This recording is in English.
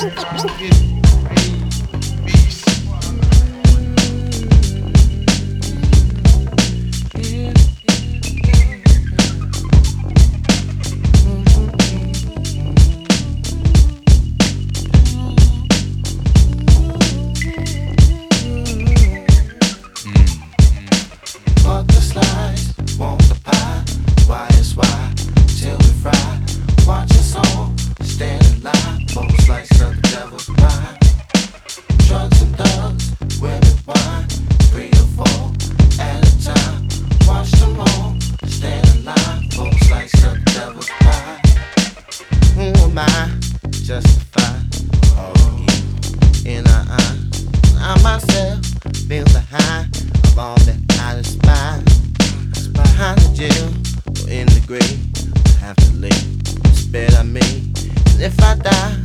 Have to leave, it's better me. And if I die,